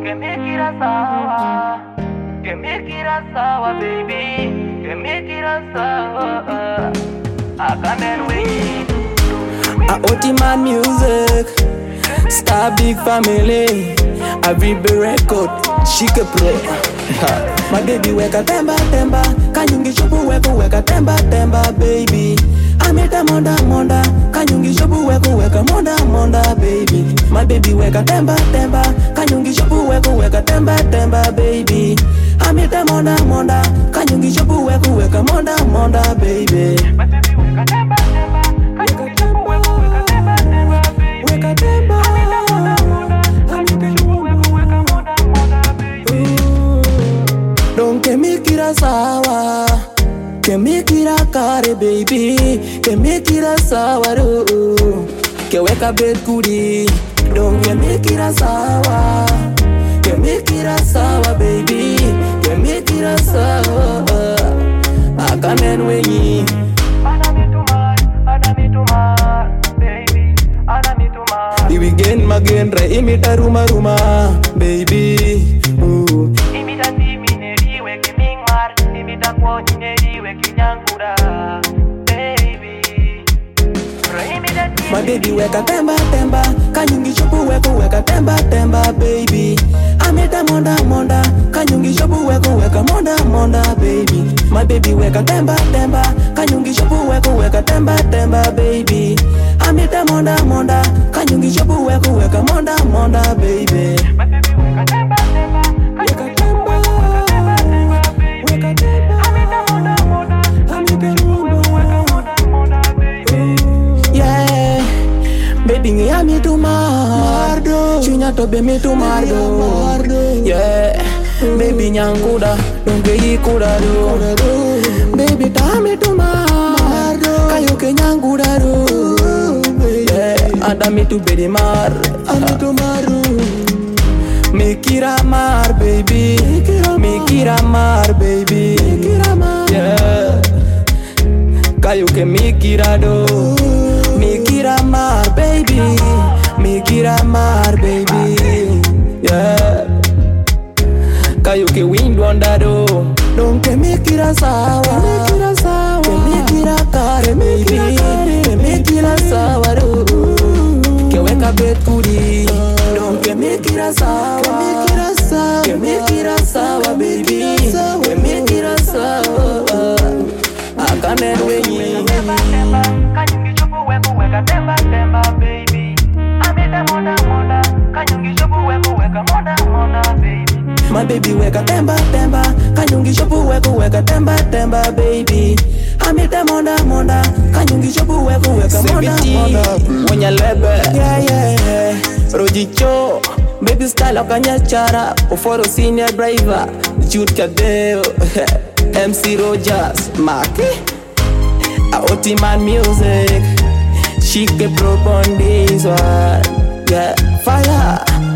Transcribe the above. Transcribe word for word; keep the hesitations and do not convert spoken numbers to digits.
que me quieras sawa, que me quieras sawa, baby, que me quieras sawa. I can't wait. A Otiman music, Star Big Family, a Vibe record, Shika Pro. My baby weka temba temba, kanyungi shubu weku weka temba temba baby. Ameta monda monda, kanyungi shubu weku weka monda monda baby. My baby weka temba temba, kanyungi shubu weku weka temba temba baby. Ameta monda monda, kanyungi shubu weku weka monda monda baby. My baby weka temba temba, kanyungi shubu weku weka temba temba baby. Weka temba, ameta monda monda, kanyungi shubu weku weka monda monda baby. Don't get me kira sawa, que me kira kare baby, que me kira sawa do, que weka bed kudi. Don't get me kira sawa, que me kira sawa baby, que me kira sawa. Akamen wenyi, Anami tumar, anami tumar, baby, anami tumar. the weekend magain re imita ruma ruma baby. Ooh. Imita timi neriwe kimingmar, imita kwoni neriwe kinyangura, baby. Imita timi My baby weka temba temba, kanyungi shubu weku weka temba temba baby. Ameta monda monda, kanyungi shubu weku weka monda monda baby. My baby weka temba temba, kanyungi shubu weku weka temba temba baby. Ameta monda monda, kanyungi shubu weku weka monda monda baby. My baby weka temba temba, Weka kanyungi shubu weku weka temba temba baby. Weka temba, Amita monda monda, kanyungi shubu weku weka monda monda baby. yeah. Baby ngiyami tu mardo, chunya tobe mi tu mardo, yeah. Baby nyanguda, donge yikuda do. Baby tami tu mardo, kayo ke nyanguda do, yeah. Ada mi tu bedi mar, ami tu maru. Mikira mar baby, mikira mar baby, yeah. Kayo ke mikira do, mikira mar baby, mikira mar baby, yeah. Kayo ke wind wonder do, don't ke mikira sawa, ke mikira kare baby, ke mikira sawa do, ke weka bed kudi, don't ke mikira sawa, ke mikira sawa baby, ke mikira sawa. Akanen wenyi. Temba temba, kanyungi shubu weku weka temba temba baby. Amita monda monda, kanyungi shubu weku weka monda monda baby. My baby weka temba temba, kanyungi shubu weku weka temba temba baby. Amita monda monda, kanyungi shubu weku weka monda monda. Wanya lebe, yeah yeah. Rojicho, baby style akanya chara, oforo senior driver, Jude Kadeo, M C Rogers, Maki. A Otiman music, she can pro on this one, yeah, fire.